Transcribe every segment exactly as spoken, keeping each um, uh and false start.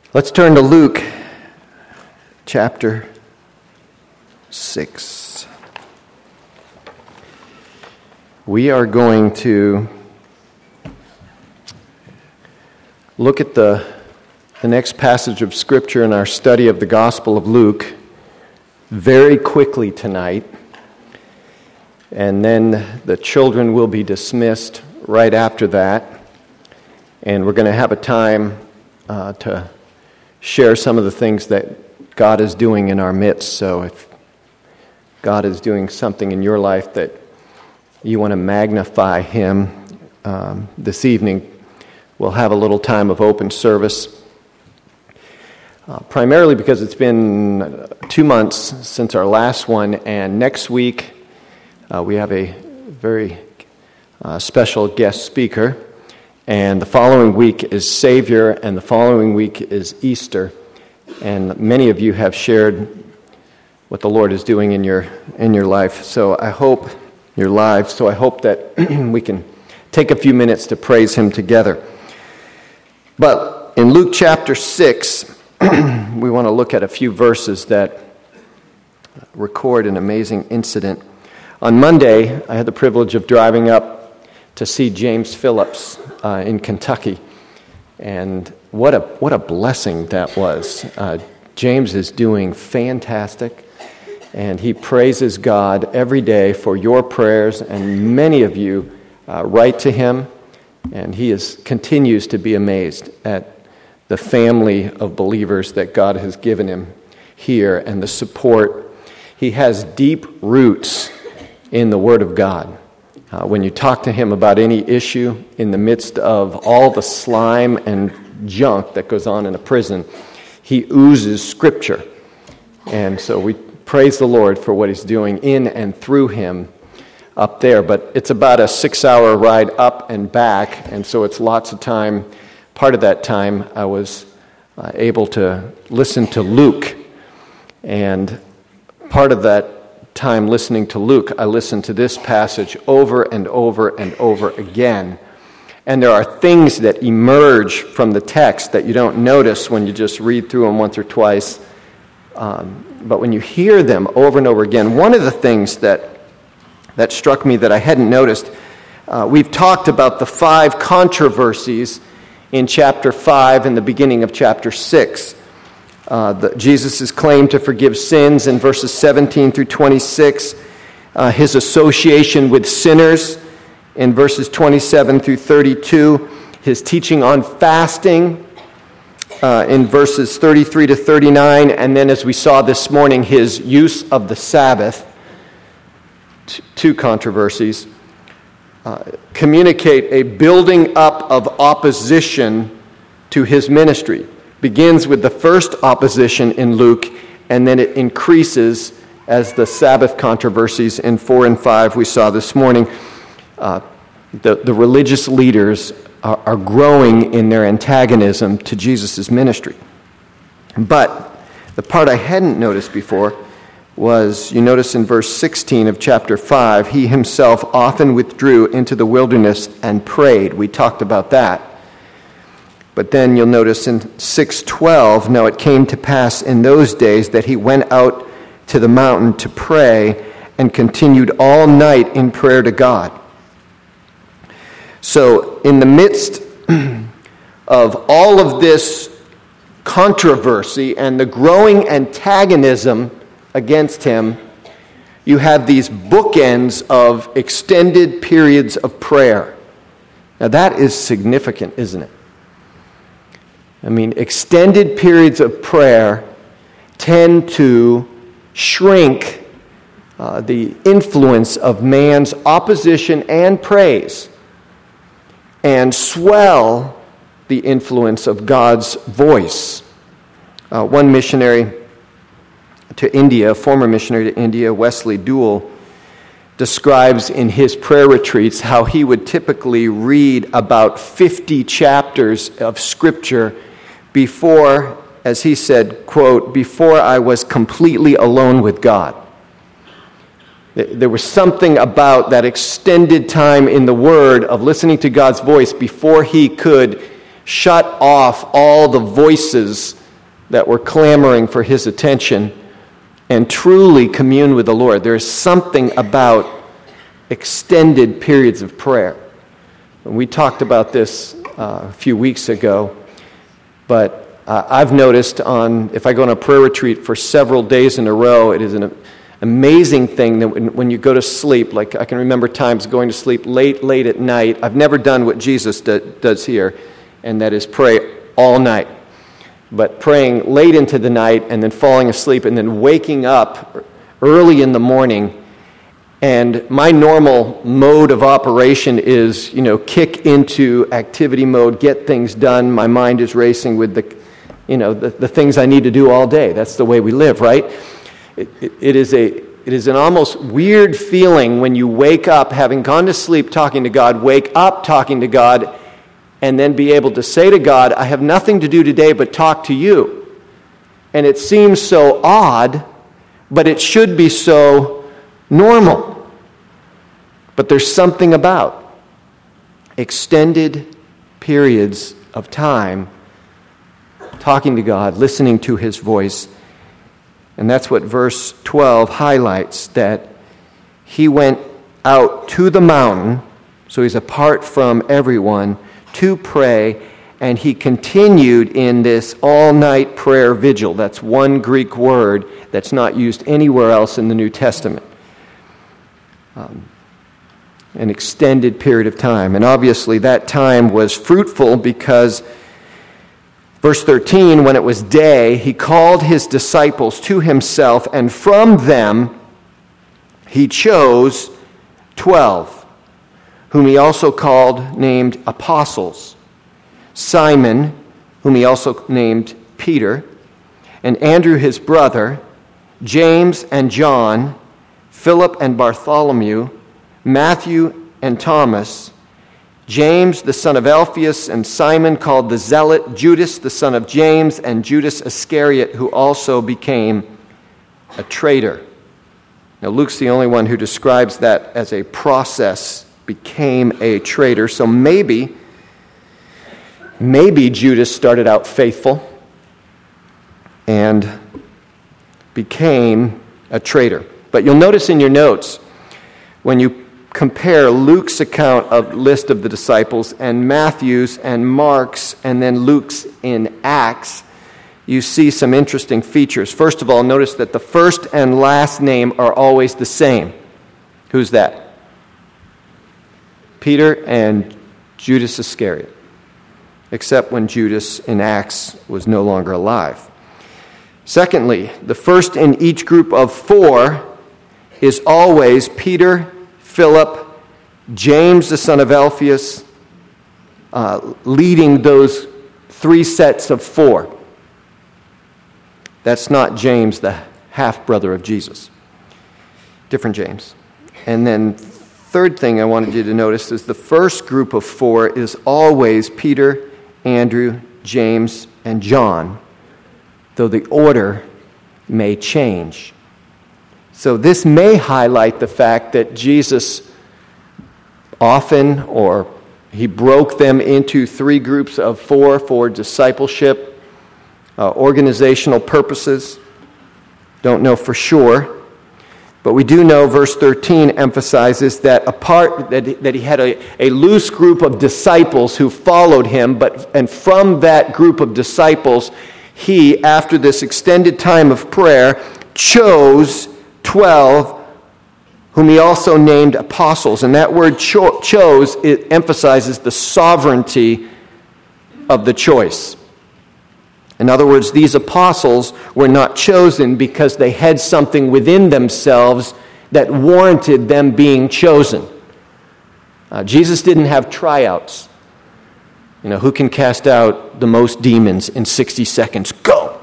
Let's turn to Luke chapter six. We are going to look at the, the next passage of Scripture in our study of the Gospel of Luke very quickly tonight, and then the children will be dismissed right after that, and we're going to have a time uh, to share some of the things that God is doing in our midst. So if God is doing something in your life that you want to magnify Him um, this evening, we'll have a little time of open service. Uh, primarily because it's been two months since our last one, and next week uh, we have a very uh, special guest speaker. And the following week is Savior, and the following week is Easter. And many of you have shared what the Lord is doing in your in your life. So I hope your lives. So I hope that we can take a few minutes to praise Him together. But in Luke chapter six, we want to look at a few verses that record an amazing incident. On Monday, I had the privilege of driving up to see James Phillips uh, in Kentucky, and what a what a blessing that was. Uh, James is doing fantastic, and he praises God every day for your prayers, and many of you uh, write to him, and he is continues to be amazed at the family of believers that God has given him here and the support. He has deep roots in the Word of God. Uh, when you talk to him about any issue in the midst of all the slime and junk that goes on in a prison, he oozes Scripture. And so we praise the Lord for what He's doing in and through him up there. But it's about a six-hour ride up and back, and so it's lots of time. Part of that time I was uh, able to listen to Luke, and part of that time listening to Luke, I listened to this passage over and over and over again. And there are things that emerge from the text that you don't notice when you just read through them once or twice. Um, but when you hear them over and over again, one of the things that that struck me that I hadn't noticed, uh, we've talked about the five controversies in chapter five and the beginning of chapter six. Uh, the, Jesus' claim to forgive sins in verses seventeen through twenty-six, uh, his association with sinners in verses twenty-seven through thirty-two, his teaching on fasting uh, in verses thirty-three to thirty-nine, and then as we saw this morning, his use of the Sabbath, t- two controversies, uh, communicate a building up of opposition to his ministry. Begins with the first opposition in Luke, and then it increases as the Sabbath controversies in four and five we saw this morning. Uh, the, the religious leaders are, are growing in their antagonism to Jesus' ministry. But the part I hadn't noticed before was, you notice in verse sixteen of chapter five, he himself often withdrew into the wilderness and prayed. We talked about that. But then you'll notice in six twelve, now it came to pass in those days that he went out to the mountain to pray and continued all night in prayer to God. So in the midst of all of this controversy and the growing antagonism against him, you have these bookends of extended periods of prayer. Now that is significant, isn't it? I mean, extended periods of prayer tend to shrink uh, the influence of man's opposition and praise and swell the influence of God's voice. Uh, one missionary to India, a former missionary to India, Wesley Duell, describes in his prayer retreats how he would typically read about fifty chapters of Scripture before, as he said, quote, before I was completely alone with God. There was something about that extended time in the Word of listening to God's voice before he could shut off all the voices that were clamoring for his attention and truly commune with the Lord. There is something about extended periods of prayer. We talked about this uh, a few weeks ago, but uh, I've noticed on if I go on a prayer retreat for several days in a row, it is an amazing thing that when, when you go to sleep, like I can remember times going to sleep late, late at night. I've never done what Jesus do, does here, and that is pray all night. But praying late into the night and then falling asleep and then waking up early in the morning. And my normal mode of operation is, you know, kick into activity mode, get things done. My mind is racing with the, you know, the, the things I need to do all day. That's the way we live, right? It, it, it is a it is an almost weird feeling when you wake up, having gone to sleep talking to God, wake up talking to God, and then be able to say to God, I have nothing to do today but talk to you. And it seems so odd, but it should be so normal. But there's something about extended periods of time talking to God, listening to his voice. And that's what verse twelve highlights, that he went out to the mountain, so he's apart from everyone, to pray, and he continued in this all-night prayer vigil. That's one Greek word that's not used anywhere else in the New Testament. Um, an extended period of time. And obviously that time was fruitful because verse thirteen, when it was day, he called his disciples to himself, and from them he chose twelve, whom he also called, named apostles, Simon, whom he also named Peter, and Andrew his brother, James and John, Philip and Bartholomew, Matthew and Thomas, James the son of Alphaeus, and Simon called the Zealot, Judas the son of James, and Judas Iscariot, who also became a traitor. Now Luke's the only one who describes that as a process, became a traitor. So maybe, maybe Judas started out faithful and became a traitor. But you'll notice in your notes, when you compare Luke's account of list of the disciples and Matthew's and Mark's and then Luke's in Acts, you see some interesting features. First of all, notice that the first and last name are always the same. Who's that? Peter and Judas Iscariot, except when Judas in Acts was no longer alive. Secondly, the first in each group of four is always Peter, Philip, James the son of Alphaeus, uh, leading those three sets of four. That's not James, the half-brother of Jesus. Different James. And then third thing I wanted you to notice is the first group of four is always Peter, Andrew, James, and John, though the order may change. So this may highlight the fact that Jesus often, or he broke them into three groups of four for discipleship, uh, organizational purposes. Don't know for sure. But we do know verse thirteen emphasizes that apart that, that he had a, a loose group of disciples who followed him, but and from that group of disciples, he, after this extended time of prayer, chose twelve, whom he also named apostles. And that word cho- chose, it emphasizes the sovereignty of the choice. In other words, these apostles were not chosen because they had something within themselves that warranted them being chosen. Uh, Jesus didn't have tryouts. You know, who can cast out the most demons in sixty seconds? Go!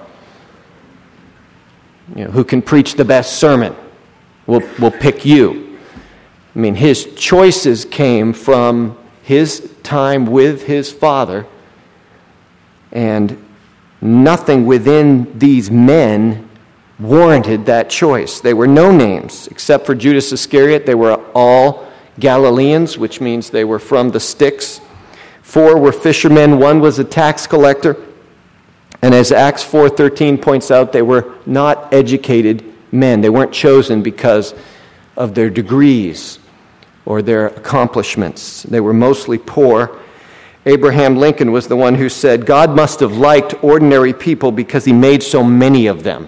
You know, who can preach the best sermon? We'll, we'll pick you. I mean, his choices came from his time with his Father, and nothing within these men warranted that choice. They were no names, except for Judas Iscariot. They were all Galileans, which means they were from the sticks. Four were fishermen, one was a tax collector. And as Acts four thirteen points out, they were not educated men. They weren't chosen because of their degrees or their accomplishments. They were mostly poor. Abraham Lincoln was the one who said, God must have liked ordinary people because he made so many of them.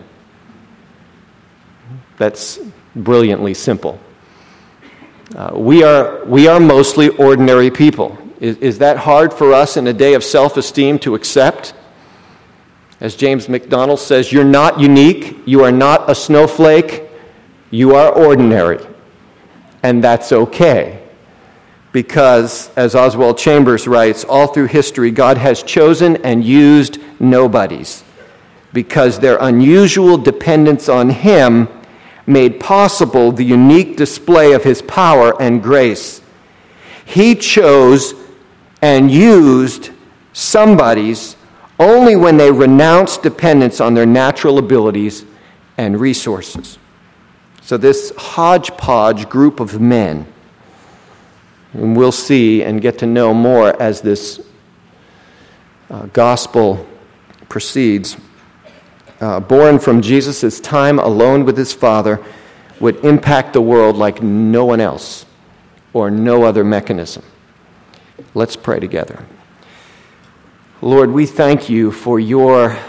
That's brilliantly simple. Uh, we are we are mostly ordinary people. Is, is that hard for us in a day of self-esteem to accept? As James MacDonald says, you're not unique, you are not a snowflake, you are ordinary. And that's okay. Because, as Oswald Chambers writes, all through history, God has chosen and used nobodies. Because their unusual dependence on Him made possible the unique display of His power and grace. He chose and used somebodies only when they renounced dependence on their natural abilities and resources. So this hodgepodge group of men, and we'll see and get to know more as this uh, gospel proceeds, uh, born from Jesus' time alone with His Father, would impact the world like no one else or no other mechanism. Let's pray together. Lord, we thank You for Your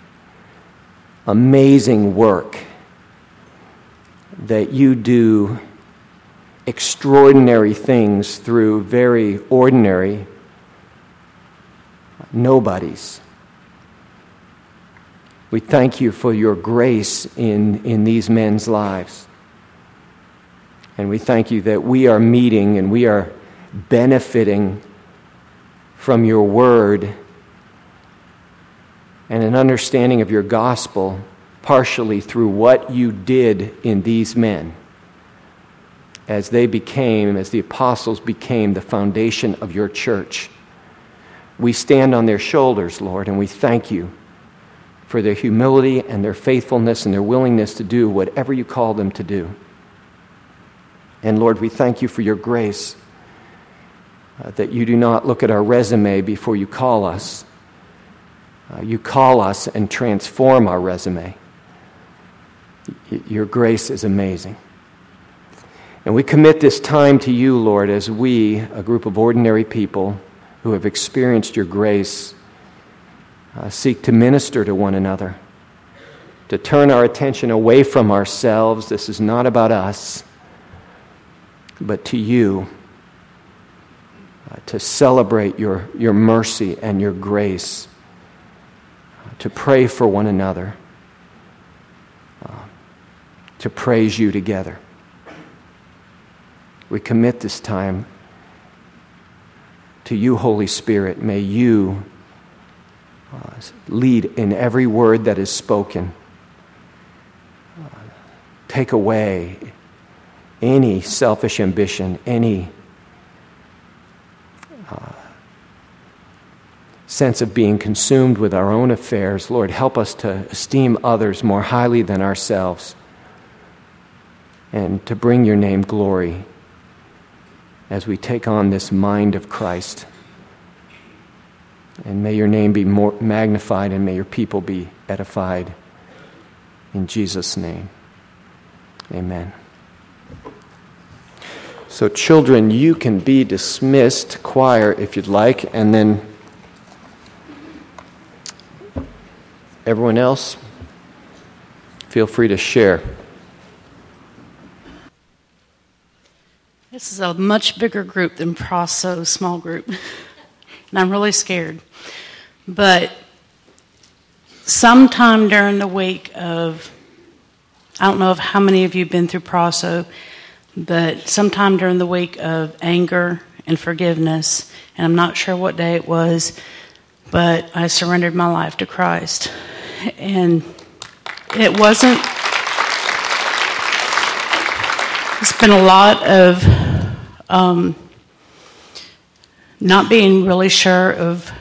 amazing work, that You do extraordinary things through very ordinary nobodies. We thank You for Your grace in, in these men's lives. And we thank You that we are meeting and we are benefiting from Your word and an understanding of Your gospel partially through what You did in these men as they became, as the apostles became the foundation of Your church. We stand on their shoulders, Lord, and we thank You for their humility and their faithfulness and their willingness to do whatever You call them to do. And Lord, we thank You for Your grace, uh, that You do not look at our resume before You call us. Uh, you call us and transform our resume. Y- Your grace is amazing. And we commit this time to You, Lord, as we, a group of ordinary people who have experienced Your grace, uh, seek to minister to one another, to turn our attention away from ourselves. This is not about us, but to You, uh, to celebrate your, your mercy and Your grace, uh, to pray for one another, uh, to praise You together. We commit this time to You, Holy Spirit. May You uh, lead in every word that is spoken. Uh, take away any selfish ambition, any uh, sense of being consumed with our own affairs. Lord, help us to esteem others more highly than ourselves and to bring Your name glory as we take on this mind of Christ. And may Your name be more magnified and may Your people be edified. In Jesus' name, amen. So children, you can be dismissed, choir, if you'd like, and then everyone else, feel free to share. This is a much bigger group than Proso's small group, and I'm really scared. But sometime during the week of, I don't know if how many of you have been through Proso, but sometime during the week of anger and forgiveness, and I'm not sure what day it was, but I surrendered my life to Christ. And it wasn't, it's been a lot of um, not being really sure of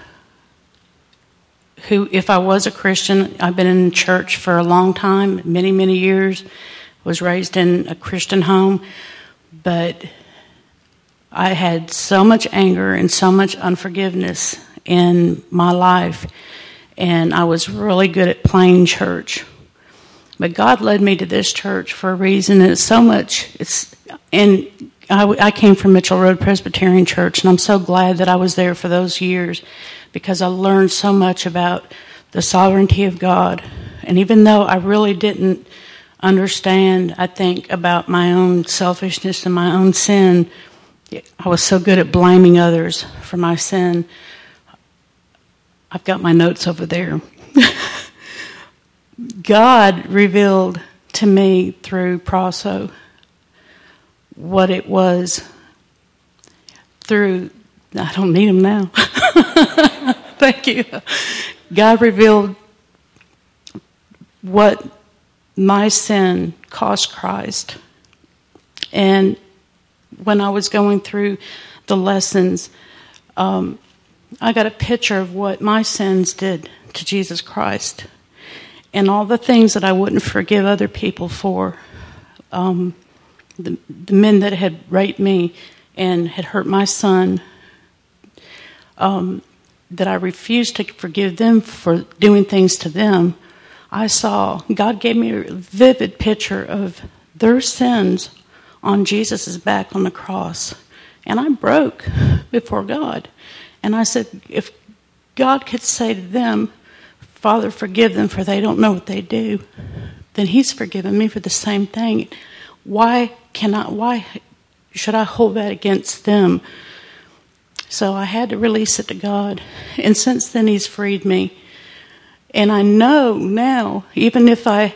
who, if I was a Christian. I've been in church for a long time, many, many years, was raised in a Christian home, but I had so much anger and so much unforgiveness in my life, and I was really good at playing church. But God led me to this church for a reason, and it's so much, it's, and I, I came from Mitchell Road Presbyterian Church, and I'm so glad that I was there for those years, because I learned so much about the sovereignty of God. And even though I really didn't understand, I think, about my own selfishness and my own sin, I was so good at blaming others for my sin. I've got my notes over there. God revealed to me through Proso what it was through, I don't need them now. Thank you. God revealed what my sin cost Christ. And when I was going through the lessons, um, I got a picture of what my sins did to Jesus Christ. And all the things that I wouldn't forgive other people for. Um, the, the men that had raped me and had hurt my son, um, that I refused to forgive them for doing things to them. I saw, God gave me a vivid picture of their sins on Jesus' back on the cross. And I broke before God. And I said, if God could say to them, Father, forgive them, for they don't know what they do, then He's forgiven me for the same thing. Why can I, why should I hold that against them? So I had to release it to God. And since then, He's freed me. And I know now, even if I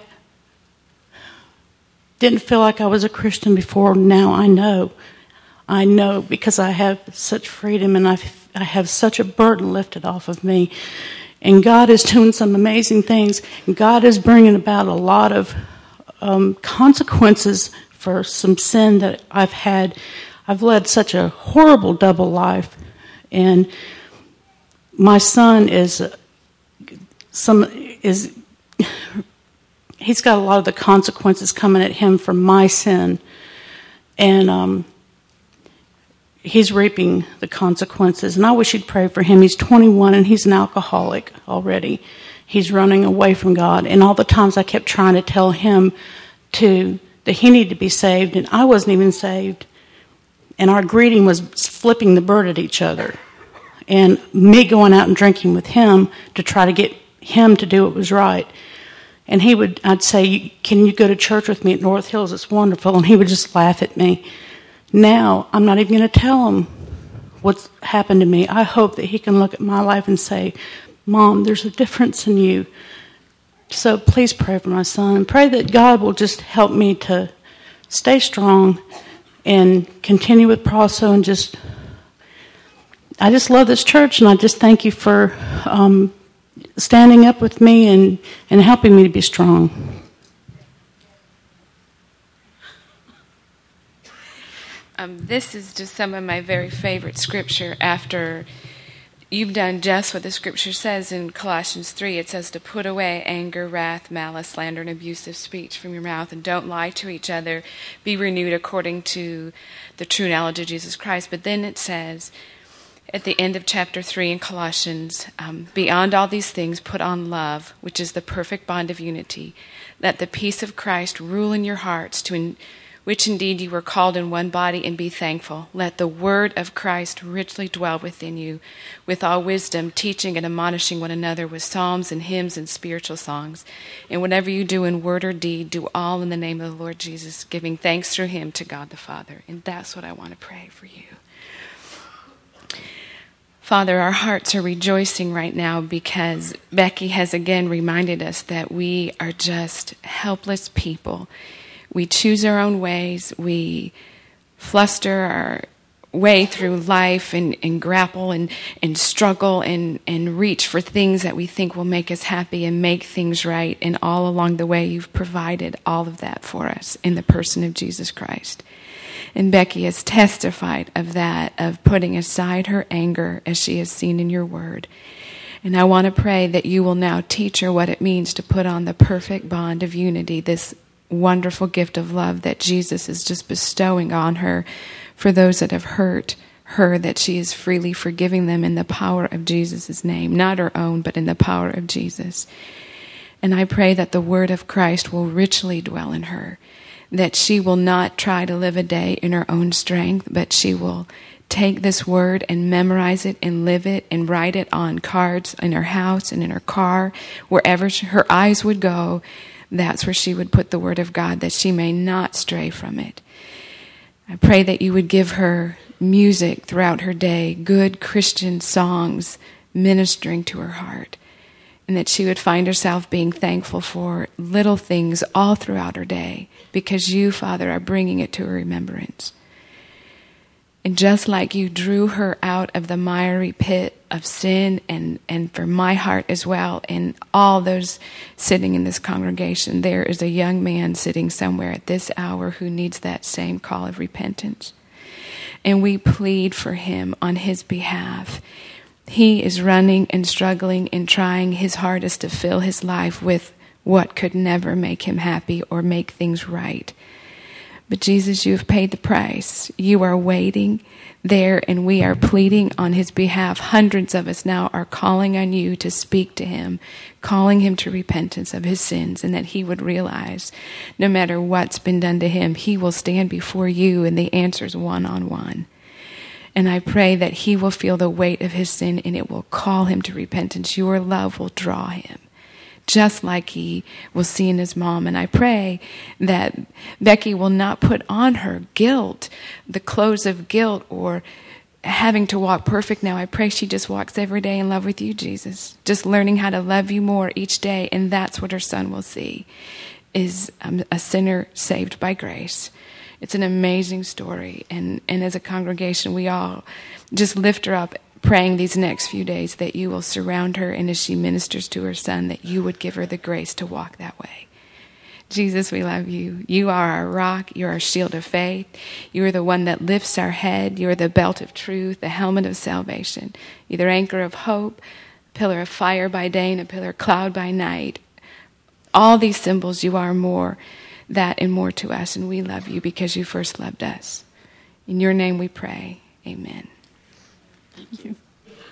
didn't feel like I was a Christian before, now I know. I know because I have such freedom, and I've, I have such a burden lifted off of me. And God is doing some amazing things. God is bringing about a lot of um, consequences for some sin that I've had. I've led such a horrible double life. And my son is some is he's got a lot of the consequences coming at him for my sin. And um, he's reaping the consequences. And I wish you'd pray for him. He's twenty-one and he's an alcoholic already. He's running away from God. And all the times I kept trying to tell him to that he needed to be saved, and I wasn't even saved. And our greeting was flipping the bird at each other. And me going out and drinking with him to try to get him to do what was right. And he would, I'd say, can you go to church with me at North Hills? It's wonderful. And he would just laugh at me. Now, I'm not even going to tell him what's happened to me. I hope that he can look at my life and say, Mom, there's a difference in you. So please pray for my son. And pray that God will just help me to stay strong and continue with Proso, and just, I just love this church, and I just thank you for um, standing up with me and, and helping me to be strong. Um, this is just some of my very favorite scripture. After you've done just what the scripture says in Colossians three, it says to put away anger, wrath, malice, slander, and abusive speech from your mouth, and don't lie to each other. Be renewed according to the true knowledge of Jesus Christ. But then it says at the end of chapter three in Colossians, um, beyond all these things, put on love, which is the perfect bond of unity. Let the peace of Christ rule in your hearts, to in, which indeed you were called in one body, and be thankful. Let the word of Christ richly dwell within you, with all wisdom, teaching and admonishing one another with psalms and hymns and spiritual songs. And whatever you do in word or deed, do all in the name of the Lord Jesus, giving thanks through him to God the Father. And that's what I want to pray for you. Father, our hearts are rejoicing right now because Becky has again reminded us that we are just helpless people. We choose our own ways. We fluster our way through life and, and grapple and, and struggle and, and reach for things that we think will make us happy and make things right. And all along the way, you've provided all of that for us in the person of Jesus Christ. And Becky has testified of that, of putting aside her anger as she has seen in your word. And I want to pray that you will now teach her what it means to put on the perfect bond of unity, this wonderful gift of love that Jesus is just bestowing on her for those that have hurt her, that she is freely forgiving them in the power of Jesus' name, not her own, but in the power of Jesus. And I pray that the word of Christ will richly dwell in her, that she will not try to live a day in her own strength, but she will take this word and memorize it and live it and write it on cards in her house and in her car, wherever she, her eyes would go, that's where she would put the word of God, that she may not stray from it. I pray that you would give her music throughout her day, good Christian songs ministering to her heart, and that she would find herself being thankful for little things all throughout her day, because you, Father, are bringing it to her remembrance. And just like you drew her out of the miry pit of sin, and, and for my heart as well, and all those sitting in this congregation, there is a young man sitting somewhere at this hour who needs that same call of repentance. And we plead for him on his behalf. He is running and struggling and trying his hardest to fill his life with what could never make him happy or make things right. But Jesus, you have paid the price. You are waiting there, and we are pleading on his behalf. Hundreds of us now are calling on you to speak to him, calling him to repentance of his sins, and that he would realize no matter what's been done to him, he will stand before you, and the answer is one-on-one. And I pray that he will feel the weight of his sin, and it will call him to repentance. Your love will draw him, just like he was seeing his mom. And I pray that Becky will not put on her guilt, the clothes of guilt, or having to walk perfect now. I pray she just walks every day in love with you, Jesus, just learning how to love you more each day. And that's what her son will see, is um, a sinner saved by grace. It's an amazing story. And, and as a congregation, we all just lift her up, praying these next few days that you will surround her, and as she ministers to her son, that you would give her the grace to walk that way. Jesus, we love you. You are our rock. You're our shield of faith. You are the one that lifts our head. You are the belt of truth, the helmet of salvation. You're the anchor of hope, pillar of fire by day and a pillar of cloud by night. All these symbols, you are more, that and more to us, and we love you because you first loved us. In your name we pray. Amen. Thank you.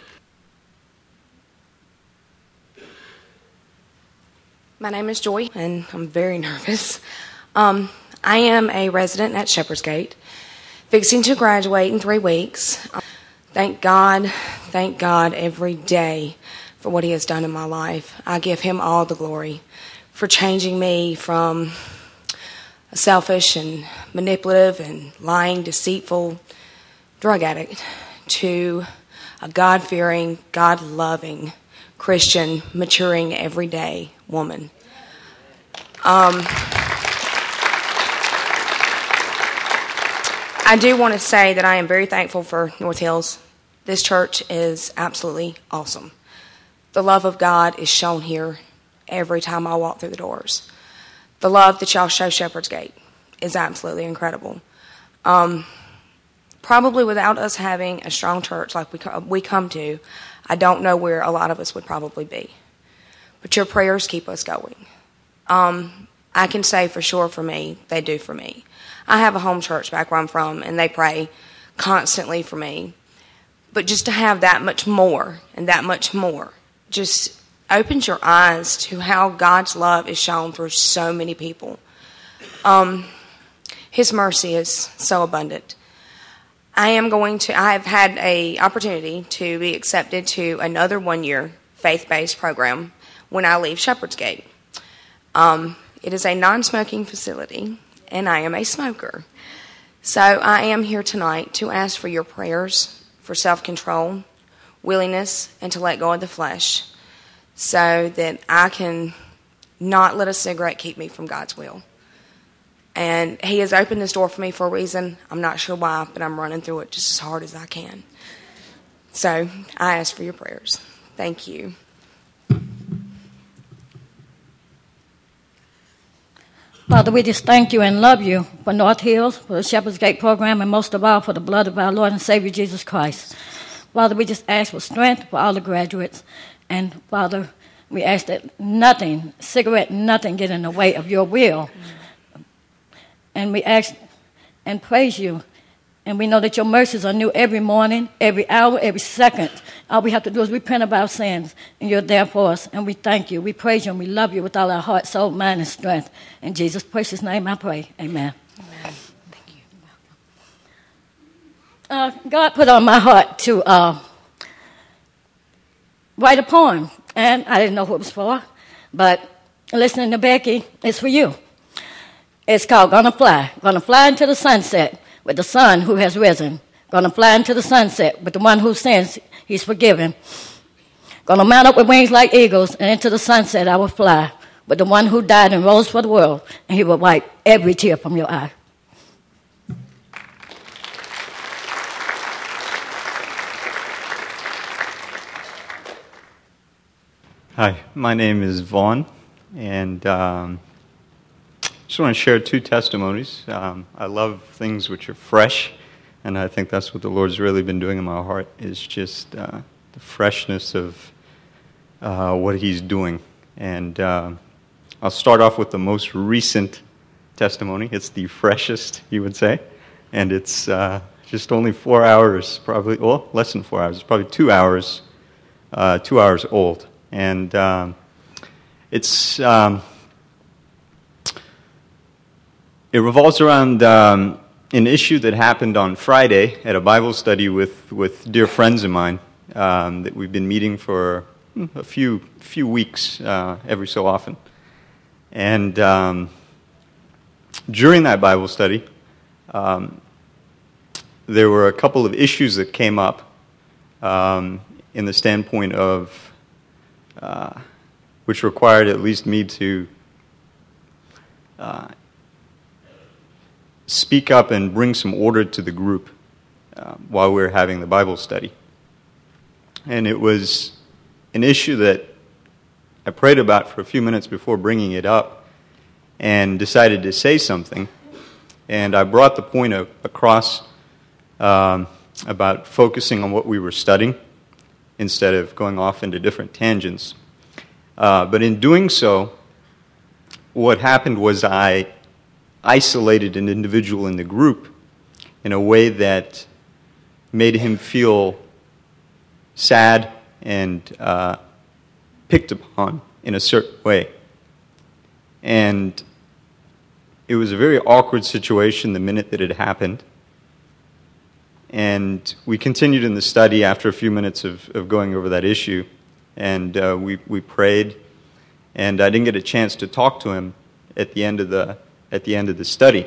My name is Joy, and I'm very nervous. Um, I am a resident at Shepherd's Gate, fixing to graduate in three weeks. Um, thank God, thank God every day for what he has done in my life. I give him all the glory for changing me from a selfish and manipulative and lying, deceitful drug addict to a God-fearing, God-loving Christian, maturing every day woman. Um, I do want to say that I am very thankful for North Hills. This church is absolutely awesome. The love of God is shown here every time I walk through the doors. The love that y'all show Shepherd's Gate is absolutely incredible. Um, Probably without us having a strong church like we we come to, I don't know where a lot of us would probably be. But your prayers keep us going. Um, I can say for sure for me, they do for me. I have a home church back where I'm from, and they pray constantly for me. But just to have that much more and that much more just opens your eyes to how God's love is shown through so many people. Um, His mercy is so abundant. I am going to, I have had an opportunity to be accepted to another one-year faith-based program when I leave Shepherd's Gate. Um, it is a non-smoking facility, and I am a smoker. So I am here tonight to ask for your prayers for self-control, willingness, and to let go of the flesh so that I can not let a cigarette keep me from God's will. And he has opened this door for me for a reason. I'm not sure why, but I'm running through it just as hard as I can. So I ask for your prayers. Thank you. Father, we just thank you and love you for North Hills, for the Shepherd's Gate program, and most of all for the blood of our Lord and Savior Jesus Christ. Father, we just ask for strength for all the graduates. And Father, we ask that nothing, cigarette, nothing get in the way of your will. And we ask and praise you. And we know that your mercies are new every morning, every hour, every second. All we have to do is repent of our sins, and you're there for us. And we thank you. We praise you, and we love you with all our heart, soul, mind, and strength. In Jesus' precious name I pray. Amen. Amen. Thank you. Uh, God put on my heart to uh, write a poem. And I didn't know who it was for, but listening to Becky, it's for you. It's called Gonna Fly. Gonna fly into the sunset with the sun who has risen. Gonna fly into the sunset with the one who sins, he's forgiven. Gonna mount up with wings like eagles, and into the sunset I will fly with the one who died and rose for the world, and he will wipe every tear from your eye. Hi, my name is Vaughn, and um, just want to share two testimonies. Um, I love things which are fresh, and I think that's what the Lord's really been doing in my heart, is just uh, the freshness of uh, what He's doing. And uh, I'll start off with the most recent testimony. It's the freshest, you would say, and it's uh, just only four hours, probably, well, less than four hours. It's probably two hours, uh, two hours old. And um, it's um, it revolves around um, an issue that happened on Friday at a Bible study with, with dear friends of mine um, that we've been meeting for a few few weeks uh, every so often. And um, during that Bible study, um, there were a couple of issues that came up um, in the standpoint of Uh, which required at least me to uh, speak up and bring some order to the group uh, while we were having the Bible study. And it was an issue that I prayed about for a few minutes before bringing it up and decided to say something. And I brought the point of, across um, about focusing on what we were studying instead of going off into different tangents. Uh, but in doing so, what happened was I isolated an individual in the group in a way that made him feel sad and uh, picked upon in a certain way. And it was a very awkward situation the minute that it happened. And we continued in the study after a few minutes of, of going over that issue, and uh, we, we prayed, and I didn't get a chance to talk to him at the end of the at the end of the study.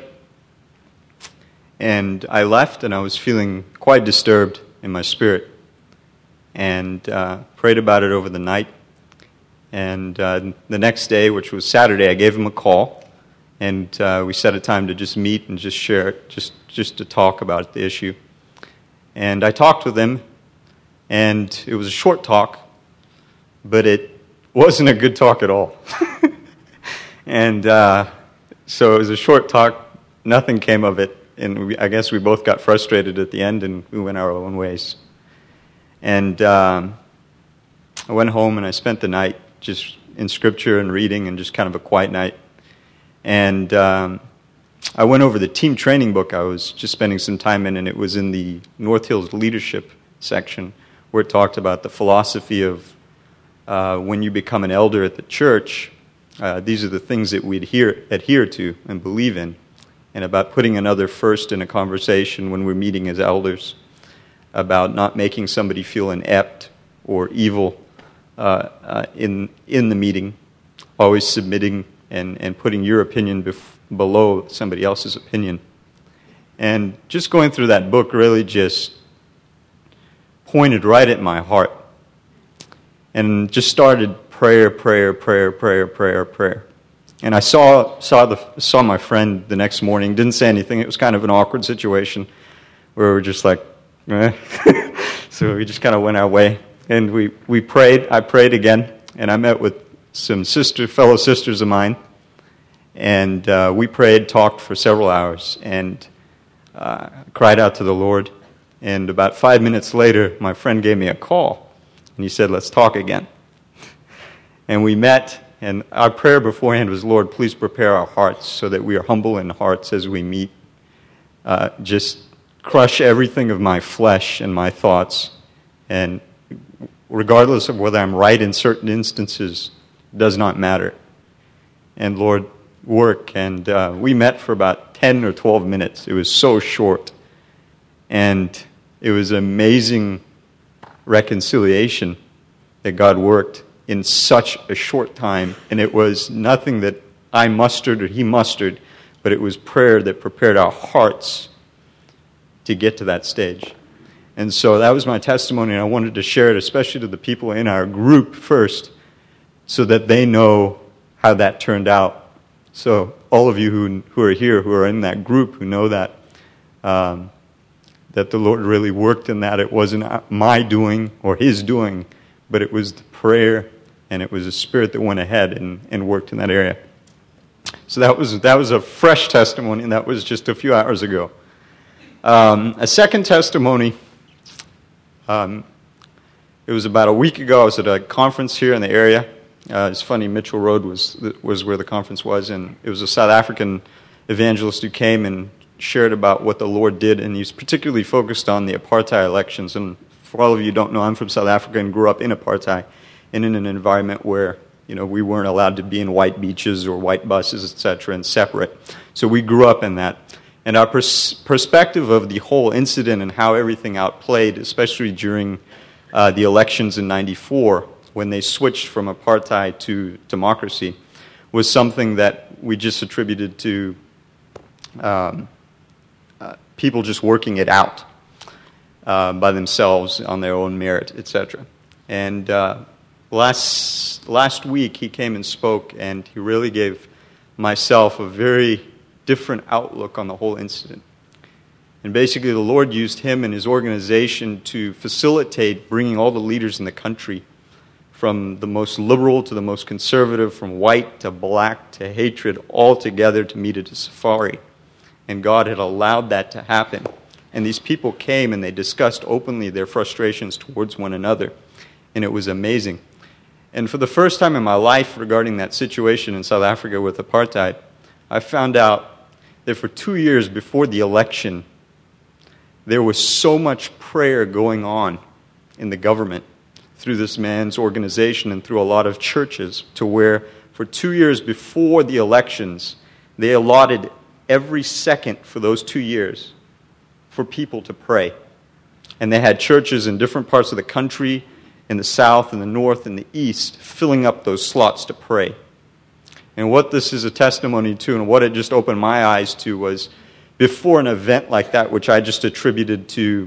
And I left, and I was feeling quite disturbed in my spirit, and uh, prayed about it over the night. And uh, the next day, which was Saturday, I gave him a call, and uh, we set a time to just meet and just share, just just to talk about the issue. And I talked with him, and it was a short talk, but it wasn't a good talk at all. And uh, so it was a short talk, nothing came of it, and we, I guess we both got frustrated at the end, and we went our own ways. And um, I went home, and I spent the night just in Scripture and reading, and just kind of a quiet night. And Um, I went over the team training book I was just spending some time in, and it was in the North Hills leadership section where it talked about the philosophy of uh, when you become an elder at the church, uh, these are the things that we adhere, adhere to and believe in, and about putting another first in a conversation when we're meeting as elders, about not making somebody feel inept or evil uh, uh, in in the meeting, always submitting and, and putting your opinion before below somebody else's opinion. And just going through that book really just pointed right at my heart. And just started prayer, prayer, prayer, prayer, prayer, prayer. And I saw saw the saw my friend the next morning, didn't say anything. It was kind of an awkward situation where we were just like, eh. So we just kind of went our way. And we, we prayed. I prayed again. And I met with some sister, fellow sisters of mine. And uh, we prayed, talked for several hours, and uh, cried out to the Lord. And about five minutes later, my friend gave me a call, and he said, "Let's talk again." And we met, And our prayer beforehand was, Lord, please prepare our hearts so that we are humble in hearts as we meet. Uh, just crush everything of my flesh and my thoughts. And regardless of whether I'm right in certain instances, does not matter. And Lord, work. And uh, we met for about ten or twelve minutes. It was so short. And it was amazing reconciliation that God worked in such a short time. And it was nothing that I mustered or he mustered, but it was prayer that prepared our hearts to get to that stage. And so that was my testimony, and I wanted to share it, especially to the people in our group first, so that they know how that turned out. So all of you who who are here, who are in that group, who know that, um, that the Lord really worked in that. It wasn't my doing or his doing, but it was the prayer, and it was the Spirit that went ahead and, and worked in that area. So that was that was a fresh testimony, and that was just a few hours ago. Um, a second testimony, um, it was about a week ago. I was at a conference here in the area. Uh, it's funny, Mitchell Road was was where the conference was, and it was a South African evangelist who came and shared about what the Lord did, and he's particularly focused on the apartheid elections. And for all of you who don't know, I'm from South Africa and grew up in apartheid and in an environment where, you know, we weren't allowed to be in white beaches or white buses, et cetera, and separate. So we grew up in that. And our pers- perspective of the whole incident and how everything outplayed, especially during uh, the elections in ninety-four, when they switched from apartheid to democracy, was something that we just attributed to um, uh, people just working it out uh, by themselves on their own merit, et cetera. And uh, last last week he came and spoke, and he really gave myself a very different outlook on the whole incident. And basically the Lord used him and his organization to facilitate bringing all the leaders in the country, from the most liberal to the most conservative, from white to black to hatred, all together to meet at a safari. And God had allowed that to happen. And these people came and they discussed openly their frustrations towards one another. And it was amazing. And for the first time in my life regarding that situation in South Africa with apartheid, I found out that for two years before the election, there was so much prayer going on in the government through this man's organization and through a lot of churches, to where for two years before the elections, they allotted every second for those two years for people to pray. And they had churches in different parts of the country, in the south, in the north, in the east, filling up those slots to pray. And what this is a testimony to, and what it just opened my eyes to, was before an event like that, which I just attributed to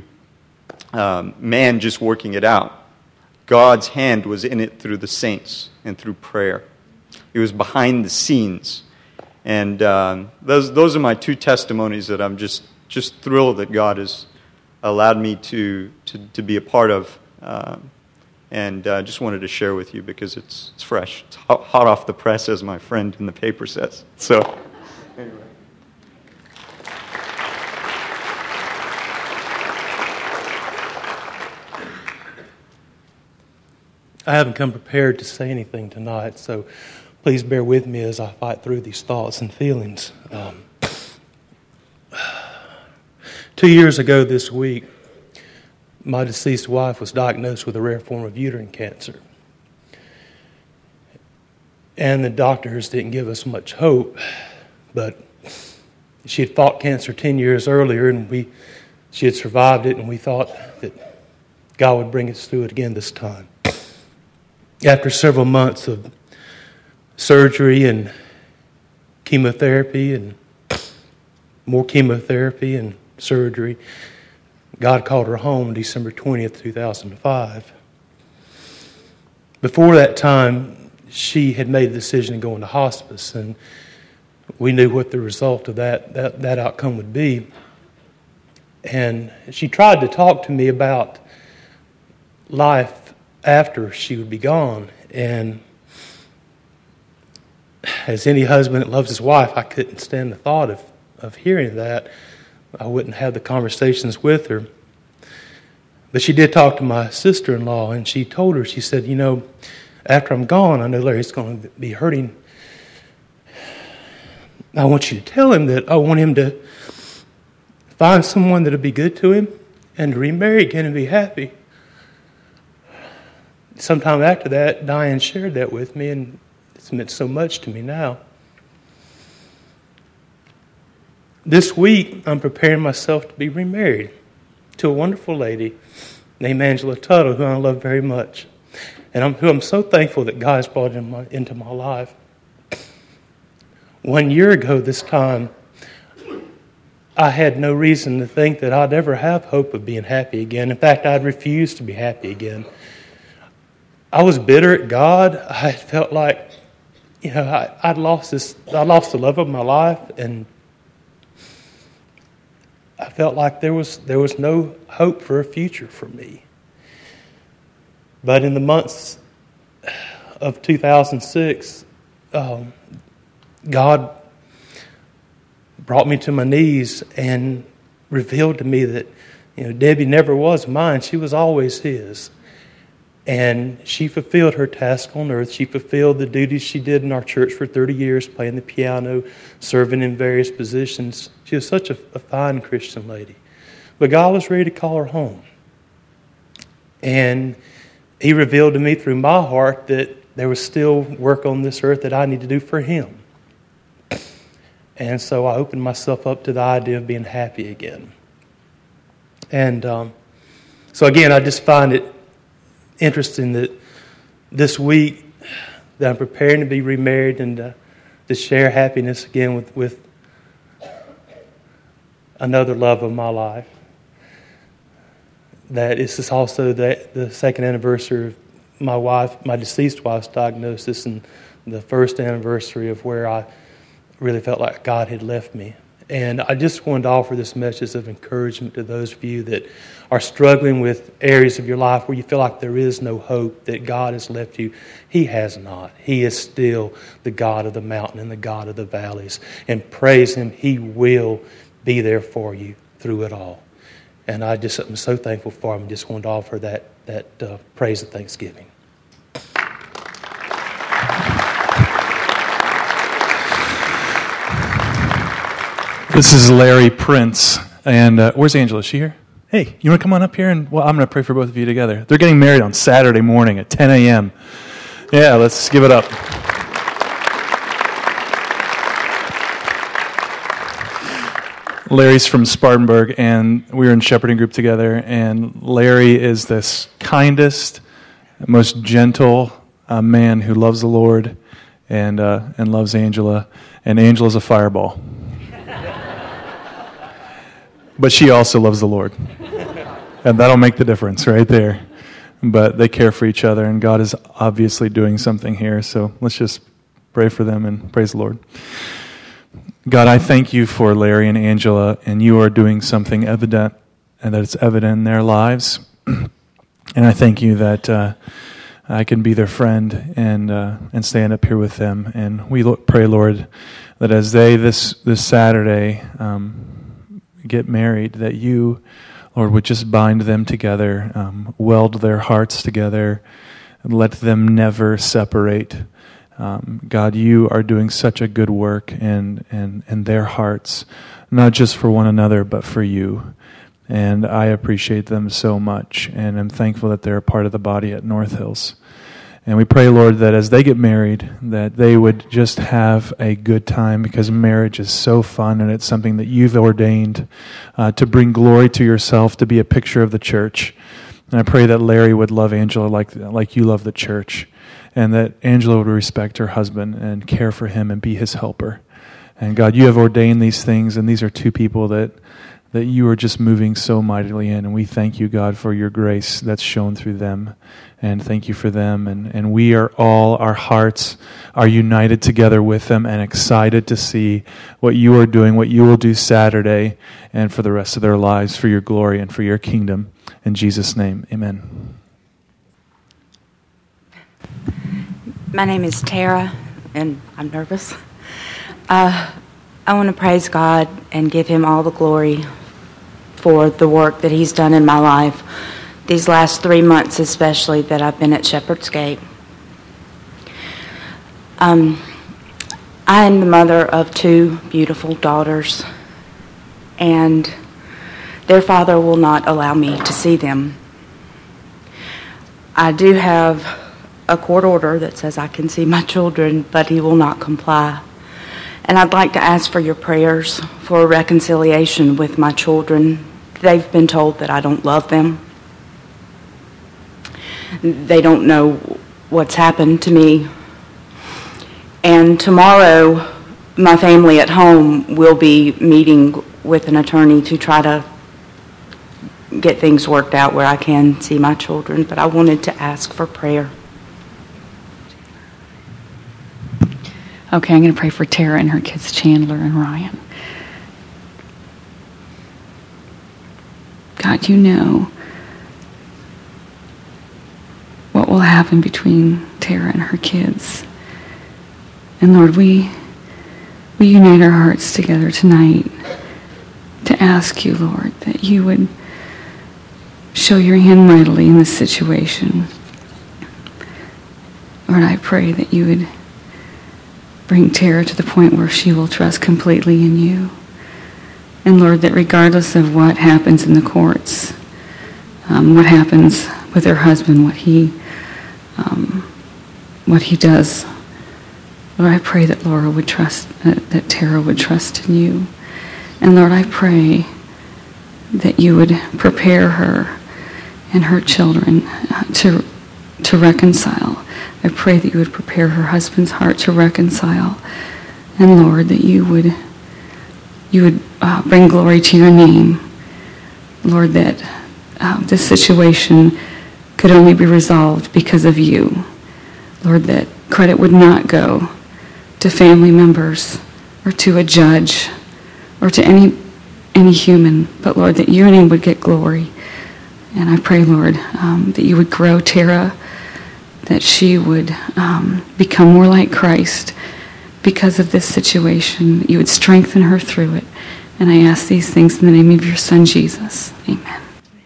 um, man just working it out, God's hand was in it through the saints and through prayer. It was behind the scenes. And um, those those are my two testimonies that I'm just, just thrilled that God has allowed me to, to, to be a part of. Um, And I uh, just wanted to share with you because it's it's fresh. It's hot, hot off the press, as my friend in the paper says. So, anyway. I haven't come prepared to say anything tonight, so please bear with me as I fight through these thoughts and feelings. Um, two years ago this week, my deceased wife was diagnosed with a rare form of uterine cancer. And the doctors didn't give us much hope, but she had fought cancer ten years earlier, and we she had survived it, and we thought that God would bring us through it again this time. After several months of surgery and chemotherapy and more chemotherapy and surgery, God called her home December twentieth, two thousand five. Before that time, she had made the decision to go into hospice, and we knew what the result of that, that, that outcome would be. And she tried to talk to me about life after she would be gone. And as any husband that loves his wife, I couldn't stand the thought of, of hearing that. I wouldn't have the conversations with her. But she did talk to my sister-in-law, and she told her, she said, you know, after I'm gone, I know Larry's going to be hurting. I want you to tell him that I want him to find someone that'll be good to him and to remarry again and be happy. Sometime after that, Diane shared that with me, and it's meant so much to me now. This week, I'm preparing myself to be remarried to a wonderful lady named Angela Tuttle, who I love very much, and I'm, who I'm so thankful that God has brought in my, into my life. One year ago this time, I had no reason to think that I'd ever have hope of being happy again. In fact, I'd refused to be happy again. I was bitter at God. I felt like, you know, I, I'd lost this. I lost the love of my life, and I felt like there was there was no hope for a future for me. But in the months of two thousand six, um, God brought me to my knees and revealed to me that, you know, Debbie never was mine. She was always His. And she fulfilled her task on earth. She fulfilled the duties she did in our church for thirty years, playing the piano, serving in various positions. She was such a, a fine Christian lady. But God was ready to call her home. And He revealed to me through my heart that there was still work on this earth that I need to do for Him. And so I opened myself up to the idea of being happy again. And um, so again, I just find it interesting that this week that I'm preparing to be remarried and uh, to share happiness again with, with another love of my life. That this is also the, the second anniversary of my wife, my deceased wife's diagnosis, and the first anniversary of where I really felt like God had left me. And I just wanted to offer this message of encouragement to those of you that are struggling with areas of your life where you feel like there is no hope, that God has left you. He has not. He is still the God of the mountain and the God of the valleys. And praise Him, He will be there for you through it all. And I just am so thankful for Him. Just wanted to offer that, that uh, praise of thanksgiving. This is Larry Prince, and uh, where's Angela? Is she here? Hey, you want to come on up here? And well, I'm going to pray for both of you together. They're getting married on Saturday morning at ten a.m. Yeah, let's give it up. Larry's from Spartanburg, and we were in shepherding group together, and Larry is this kindest, most gentle uh, man who loves the Lord and uh, and loves Angela, and Angela's a fireball. But she also loves the Lord. And that'll make the difference right there. But they care for each other, and God is obviously doing something here. So let's just pray for them and praise the Lord. God, I thank you for Larry and Angela, and you are doing something evident, and that it's evident in their lives. And I thank you that uh, I can be their friend and uh, and stand up here with them. And we lo- pray, Lord, that as they this this Saturday um, get married, that you, Lord, would just bind them together, um, weld their hearts together, and let them never separate. Um, God, you are doing such a good work in, in, in their hearts, not just for one another, but for you. And I appreciate them so much, and I'm thankful that they're a part of the body at North Hills. And we pray, Lord, that as they get married, that they would just have a good time, because marriage is so fun, and it's something that you've ordained uh, to bring glory to yourself, to be a picture of the church. And I pray that Larry would love Angela like like you love the church, and that Angela would respect her husband and care for him and be his helper. And God, you have ordained these things, and these are two people that that you are just moving so mightily in. And we thank you, God, for your grace that's shown through them. And thank you for them. And, and we are all, our hearts are united together with them and excited to see what you are doing, what you will do Saturday and for the rest of their lives, for your glory and for your kingdom. In Jesus' name, amen. My name is Tara, and I'm nervous. Uh, I want to praise God and give Him all the glory for the work that He's done in my life, these last three months especially that I've been at Shepherd's Gate. Um, I am the mother of two beautiful daughters, and their father will not allow me to see them. I do have a court order that says I can see my children, but he will not comply. And I'd like to ask for your prayers for a reconciliation with my children. They've been told that I don't love them. They don't know what's happened to me. And tomorrow, my family at home will be meeting with an attorney to try to get things worked out where I can see my children. But I wanted to ask for prayer. Okay, I'm going to pray for Tara and her kids, Chandler and Ryan. God, you know what will happen between Tara and her kids. And Lord, we, we unite our hearts together tonight to ask you, Lord, that you would show your hand mightily in this situation. Lord, I pray that you would bring Tara to the point where she will trust completely in you. And Lord, that regardless of what happens in the courts, um, what happens with her husband, what he, um, what he does, Lord, I pray that Laura would trust, uh, that Tara would trust in you. And Lord, I pray that you would prepare her and her children uh, to to reconcile. I pray that you would prepare her husband's heart to reconcile. And Lord, that you would you would uh, bring glory to your name. Lord, that uh, this situation could only be resolved because of you. Lord, that credit would not go to family members or to a judge or to any any human, but Lord, that your name would get glory. And I pray, Lord, um, that you would grow Tara, that she would um, become more like Christ because of this situation, that you would strengthen her through it. And I ask these things in the name of your Son, Jesus. Amen.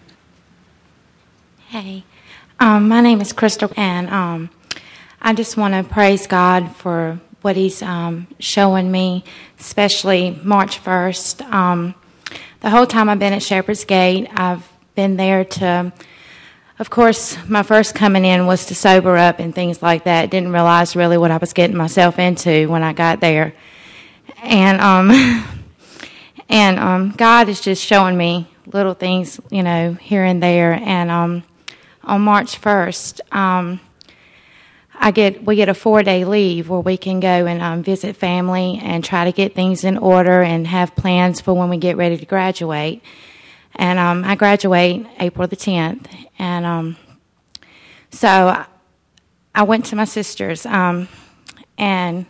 Hey, um, my name is Crystal, and um, I just want to praise God for what he's um, showing me, especially March first. Um, the whole time I've been at Shepherd's Gate, I've been there to, of course, my first coming in was to sober up and things like that. Didn't realize really what I was getting myself into when I got there. And um, and um, God is just showing me little things, you know, here and there. And um, on March first, um, I get we get a four-day leave where we can go and um, visit family and try to get things in order and have plans for when we get ready to graduate. And um, I graduate April the tenth. And um, so I went to my sister's, um, and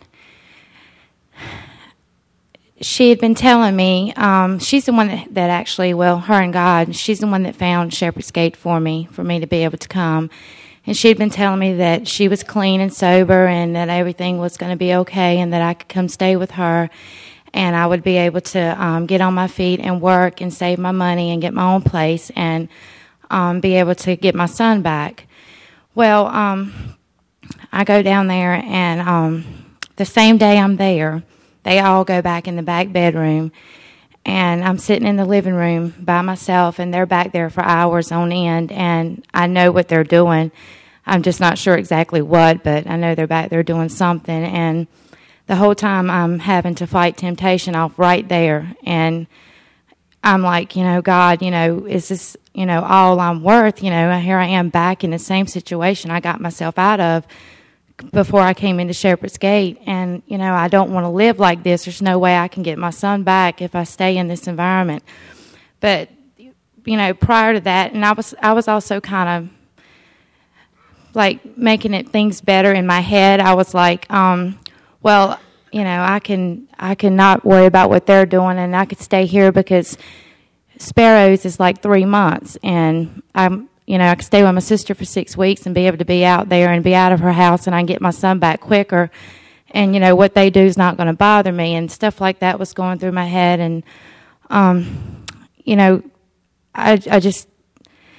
she had been telling me, um, she's the one that, that actually, well, her and God, she's the one that found Shepherd's Gate for me, for me to be able to come. And she had been telling me that she was clean and sober and that everything was going to be okay and that I could come stay with her and I would be able to um, get on my feet and work and save my money and get my own place and um, be able to get my son back. Well, um, I go down there, and um, the same day I'm there, they all go back in the back bedroom, and I'm sitting in the living room by myself, and they're back there for hours on end, and I know what they're doing. I'm just not sure exactly what, but I know they're back there doing something, and the whole time I'm having to fight temptation off right there, and I'm like, you know, God, you know, is this, you know, all I'm worth? You know, here I am back in the same situation I got myself out of before I came into Shepherd's Gate, and, you know, I don't want to live like this. There's no way I can get my son back if I stay in this environment. But, you know, prior to that, and I was I was also kind of like making it things better in my head. I was like, um, well, you know, I can I can not worry about what they're doing, and I could stay here because Sparrows is like three months, and I'm, you know, I could stay with my sister for six weeks and be able to be out there and be out of her house, and I can get my son back quicker, and, you know, what they do is not going to bother me, and stuff like that was going through my head, and, um, you know, I, I just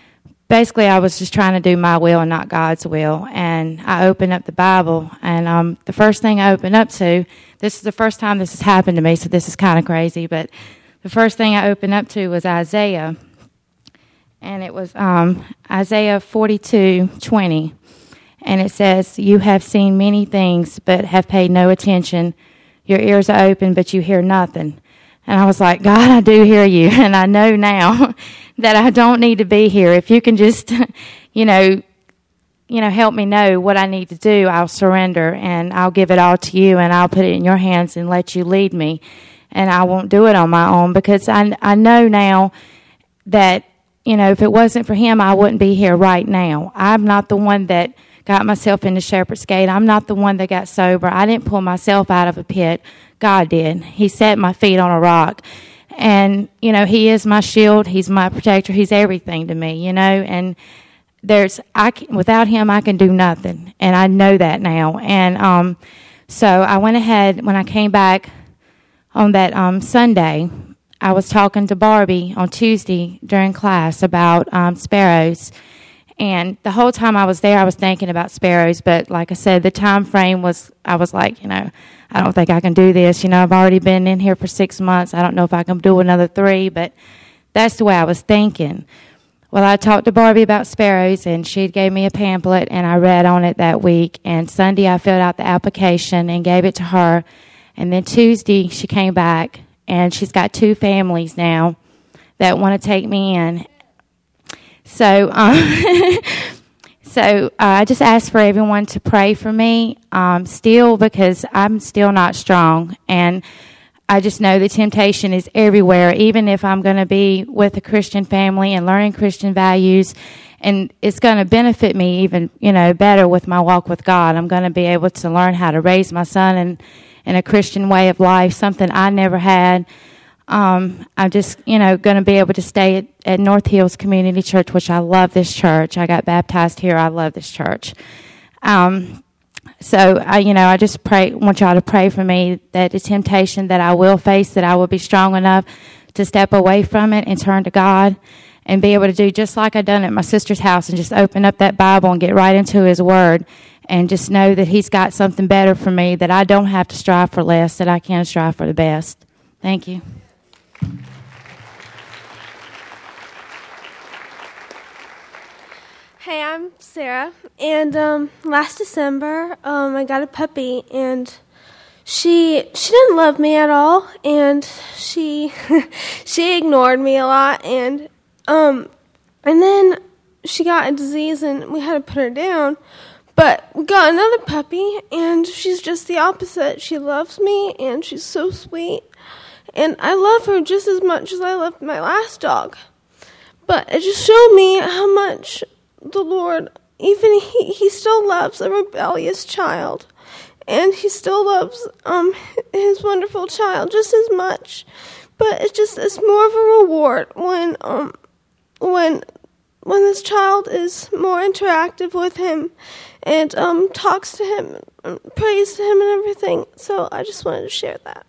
basically I was just trying to do my will and not God's will. And I opened up the Bible, and um, the first thing I opened up to, this is the first time this has happened to me, so this is kind of crazy, but the first thing I opened up to was Isaiah, and it was um, Isaiah forty-two twenty, and it says, "You have seen many things, but have paid no attention. Your ears are open, but you hear nothing." And I was like, God, I do hear you, and I know now that I don't need to be here. If you can just, you know, you know, help me know what I need to do, I'll surrender, and I'll give it all to you, and I'll put it in your hands and let you lead me. And I won't do it on my own, because I, I know now that, you know, if it wasn't for him, I wouldn't be here right now. I'm not the one that got myself into Shepherd's Gate. I'm not the one that got sober. I didn't pull myself out of a pit. God did. He set my feet on a rock. And, you know, he is my shield. He's my protector. He's everything to me, you know. And there's, I can, without him, I can do nothing. And I know that now. And um, so I went ahead, when I came back on that um, Sunday, I was talking to Barbie on Tuesday during class about um, sparrows. And the whole time I was there, I was thinking about sparrows. But like I said, the time frame was, I was like, you know, I don't think I can do this. You know, I've already been in here for six months. I don't know if I can do another three. But that's the way I was thinking. Well, I talked to Barbie about sparrows, and she gave me a pamphlet, and I read on it that week. And Sunday, I filled out the application and gave it to her. And then Tuesday, she came back, and she's got two families now that want to take me in. So, um, so uh, I just ask for everyone to pray for me um, still, because I'm still not strong. And I just know the temptation is everywhere, even if I'm going to be with a Christian family and learning Christian values. And it's going to benefit me even, you know, better with my walk with God. I'm going to be able to learn how to raise my son in, in a Christian way of life, something I never had. Um, I'm just, you know, going to be able to stay at, at North Hills Community Church, which I love this church. I got baptized here. I love this church. Um, so, I, you know, I just pray, want y'all to pray for me that the temptation that I will face, that I will be strong enough to step away from it and turn to God and be able to do just like I done at my sister's house and just open up that Bible and get right into his word and just know that he's got something better for me, that I don't have to strive for less, that I can strive for the best. Thank you. Hey, I'm Sarah, and um, last December, um, I got a puppy, and she she didn't love me at all, and she she ignored me a lot, and um, and then she got a disease, and we had to put her down. But we got another puppy, and she's just the opposite. She loves me, and she's so sweet. And I love her just as much as I loved my last dog. But it just showed me how much the Lord, even he, he still loves a rebellious child. And he still loves um his wonderful child just as much. But it's just, it's more of a reward when um when when this child is more interactive with him and um talks to him, and prays to him and everything. So I just wanted to share that.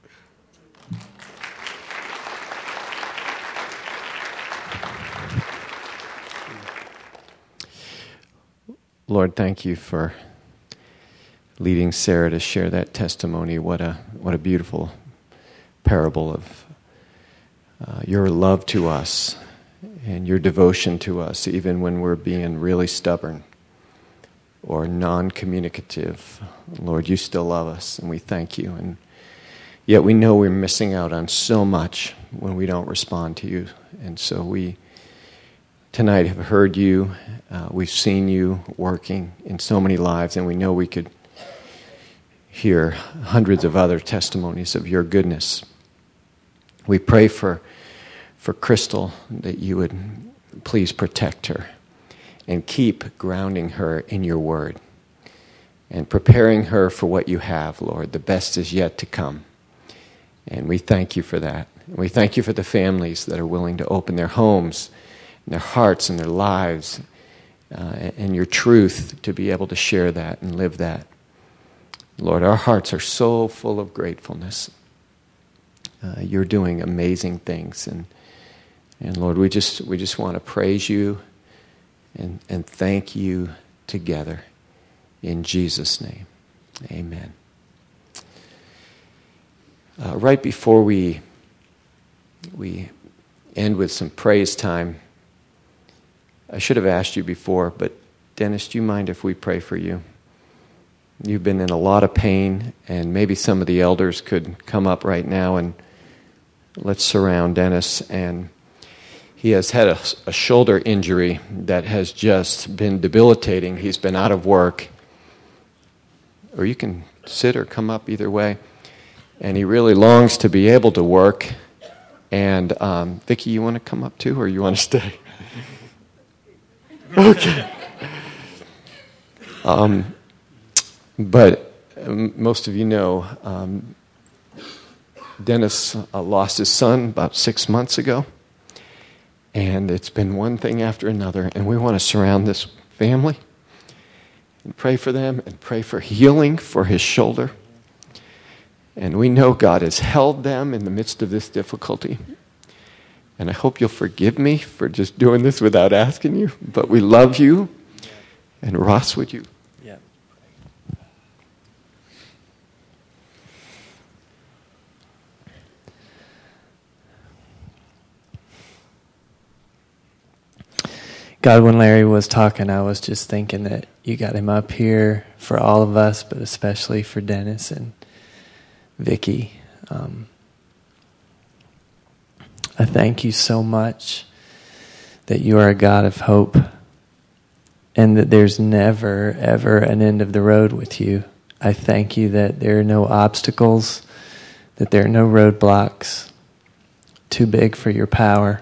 Lord, thank you for leading Sarah to share that testimony. What a what a beautiful parable of uh, your love to us and your devotion to us, even when we're being really stubborn or non-communicative. Lord, you still love us, and we thank you. And yet we know we're missing out on so much when we don't respond to you. And so we tonight have heard you. Uh, we've seen you working in so many lives, and we know we could hear hundreds of other testimonies of your goodness. We pray for for Crystal, that you would please protect her and keep grounding her in your word and preparing her for what you have, Lord. The best is yet to come. And we thank you for that. And we thank you for the families that are willing to open their homes and their hearts and their lives uh, and your truth to be able to share that and live that. Lord, our hearts are so full of gratefulness. Uh, you're doing amazing things, and and Lord, we just we just want to praise you and, and thank you together. In Jesus' name, amen. Uh, right before we we end with some praise time, I should have asked you before, but Dennis, do you mind if we pray for you? You've been in a lot of pain, and maybe some of the elders could come up right now, and let's surround Dennis. And he has had a, a shoulder injury that has just been debilitating. He's been out of work. Or you can sit or come up, either way. And he really longs to be able to work. And um, Vicki, you want to come up too, or you want to stay? Okay. Um, but um, most of you know, um, Dennis uh, lost his son about six months ago. And it's been one thing after another. And we want to surround this family and pray for them and pray for healing for his shoulder. And we know God has held them in the midst of this difficulty. And I hope you'll forgive me for just doing this without asking you. But we love you. And Ross, would you? Yeah. God, when Larry was talking, I was just thinking that you got him up here for all of us, but especially for Dennis and Vicki. Um, I thank you so much that you are a God of hope and that there's never, ever an end of the road with you. I thank you that there are no obstacles, that there are no roadblocks too big for your power.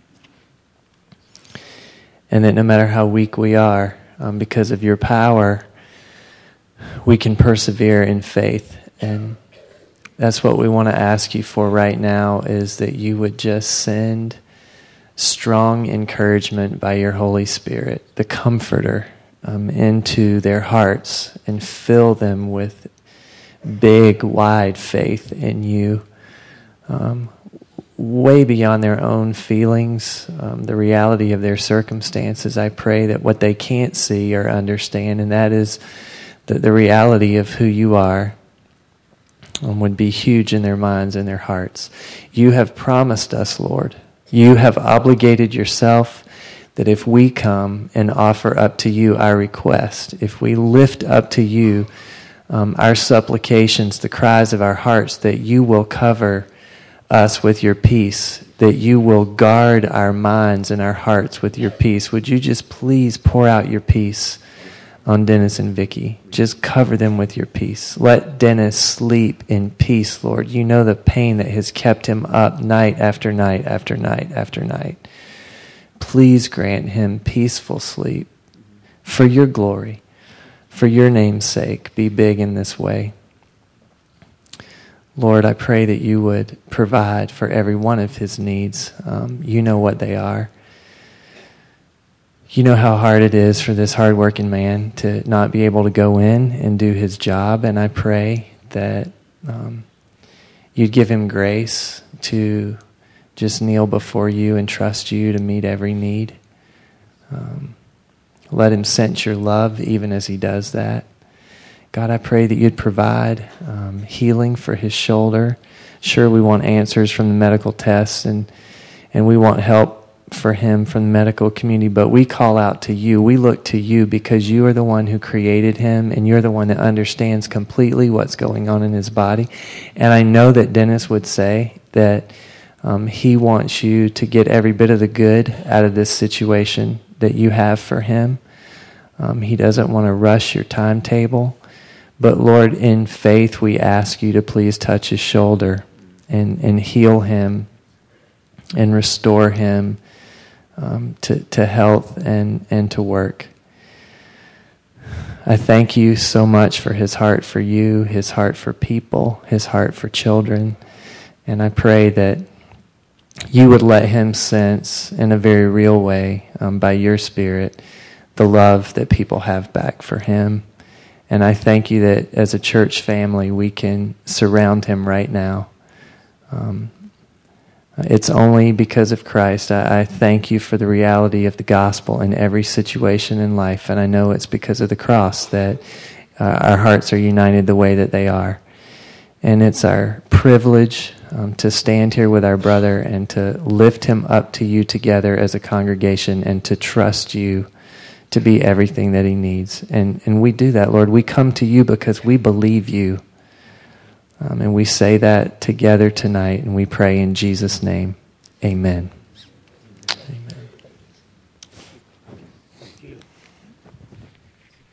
And that no matter how weak we are, um, because of your power, we can persevere in faith. And that's what we want to ask you for right now, is that you would just send strong encouragement by your Holy Spirit, the Comforter, um, into their hearts and fill them with big, wide faith in you. Um, way beyond their own feelings, um, the reality of their circumstances. I pray that what they can't see or understand, and that is the, the reality of who you are, um, would be huge in their minds and their hearts. You have promised us, Lord. You have obligated yourself that if we come and offer up to you our request, if we lift up to you um, our supplications, the cries of our hearts, that you will cover us with your peace, that you will guard our minds and our hearts with your peace. Would you just please pour out your peace on Dennis and Vicki? Just cover them with your peace. Let Dennis sleep in peace, Lord. You know the pain that has kept him up night after night after night after night. Please grant him peaceful sleep for your glory, for your name's sake. Be big in this way. Lord, I pray that you would provide for every one of his needs. Um, you know what they are. You know how hard it is for this hardworking man to not be able to go in and do his job, and I pray that um, you'd give him grace to just kneel before you and trust you to meet every need. Um, let him sense your love even as he does that. God, I pray that you'd provide um, healing for his shoulder. Sure, we want answers from the medical tests, and and we want help for him from the medical community, but we call out to you. We look to you because you are the one who created him, and you're the one that understands completely what's going on in his body. And I know that Dennis would say that um, he wants you to get every bit of the good out of this situation that you have for him. Um, he doesn't want to rush your timetable. But Lord, in faith, we ask you to please touch his shoulder and, and heal him and restore him um, to, to health and, and to work. I thank you so much for his heart for you, his heart for people, his heart for children. And I pray that you would let him sense in a very real way, um, by your Spirit, the love that people have back for him. And I thank you that as a church family, we can surround him right now. Um, It's only because of Christ. I, I thank you for the reality of the gospel in every situation in life, and I know it's because of the cross that uh, our hearts are united the way that they are. And it's our privilege um, to stand here with our brother and to lift him up to you together as a congregation and to trust you to be everything that he needs. And and we do that, Lord. We come to you because we believe you. Um, and we say that together tonight, and we pray in Jesus' name. Amen.